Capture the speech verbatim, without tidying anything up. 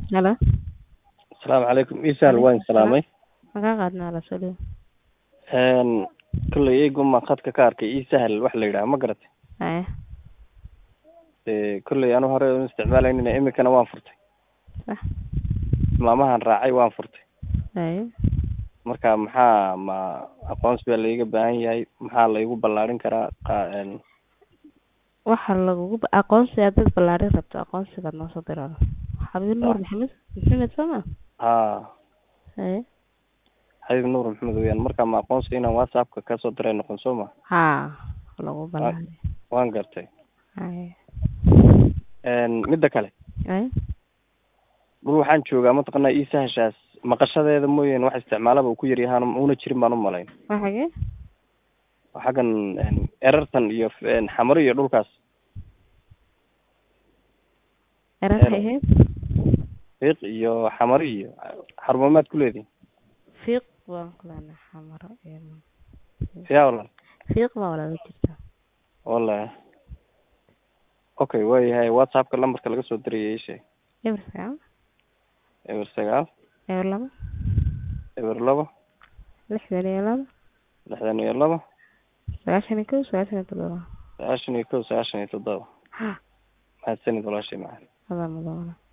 Hello. السلام عليكم إيسال عليكم وين السلام. سلامي Maxaa qaadnaa la saliyo? een kulley eeguma khadka ka arkay ii sahal wax la yidhaha ma garatay Haya. ee kulley anu hore u isticmaalaynin imikana waan furtay Sax. maamahan raacay waan furtay Haya. marka maxaa ma aqoonsi baa laiga baahan yahay maxaa laigu ballaarin karaa qa- Waxa lagugu aqoonsi dad ballaarin rabto aqoonsigaad noo soo diraan. Xabiib Nuur Maxamed Maxamed sama? haa Haya. xabiib nuur maxamed weyaan marka ma aqoonsi inaan whatsappka kasoo diray noqon soo ma Haa. Lagu ballaarin. waan gartay Haya. een midda kale Haya. dhul waxaan joogaa mataqanaa ii sahashaas maqashadeeda mooyeen wax isticmaalaba uu ku yar yahaan una jirin baan u malayn Waxage? xaggan erartan iyo xamaro iyo dhulkaas Eran hayay? fiiq iyo xamaro iyo xarumaad ku leediin Fiiq waan kulaana xamaro iyo yaa walaal fiiq ma wala jirta. wala okay way hay whatsappka lambarka laga soo diriyay sheey Eber sagaal. eber sagaal Eber laba. eber laba Lixdan iyo laba. lixdan iyo laba Sagaashan iyo kow sagaashan iyo toddoba. sagaashan iyo kow sagaashan iyo toddoba Ha. mahadsanid walaashay macaan Hada mudan.